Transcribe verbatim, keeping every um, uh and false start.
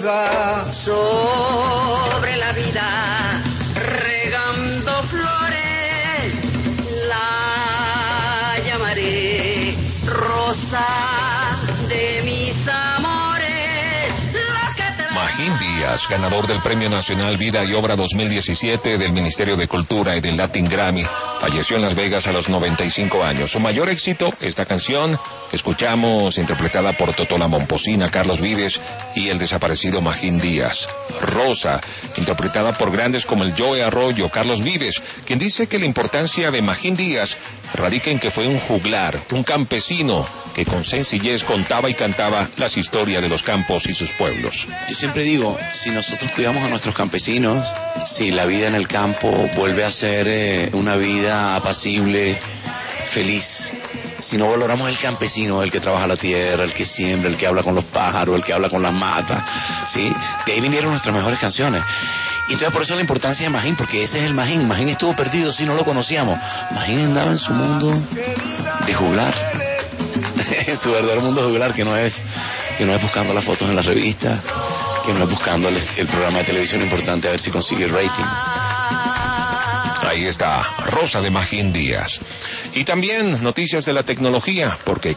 vaga sobre la vida, regando flores, la llamaré rosa de mis amores. Magín Díaz, ganador del Premio Nacional Vida y Obra dos mil diecisiete del Ministerio de Cultura y del Latin Grammy, falleció en Las Vegas a los noventa y cinco años. Su mayor éxito, esta canción que escuchamos, interpretada por Totó la Momposina, Carlos Vives y el desaparecido Magín Díaz. Rosa, interpretada por grandes como el Joe Arroyo, Carlos Vives, quien dice que la importancia de Magín Díaz radica en que fue un juglar, un campesino que con sencillez contaba y cantaba las historias de los campos y sus pueblos. Yo siempre digo, si nosotros cuidamos a nuestros campesinos, si la vida en el campo vuelve a ser eh, una vida apacible, feliz, si no valoramos el campesino, el que trabaja la tierra, el que siembra, el que habla con los pájaros, el que habla con las matas, ¿sí? De ahí vinieron nuestras mejores canciones. Y entonces por eso la importancia de Magín, porque ese es el Magín. Magín estuvo perdido si no lo conocíamos. Magín andaba en su mundo de juglar, en su verdadero mundo de juglar, que no es, que no es buscando las fotos en las revistas, que no es buscando el, el programa de televisión importante a ver si consigue rating. Ahí está, Rosa de Magín Díaz. Y también noticias de la tecnología, porque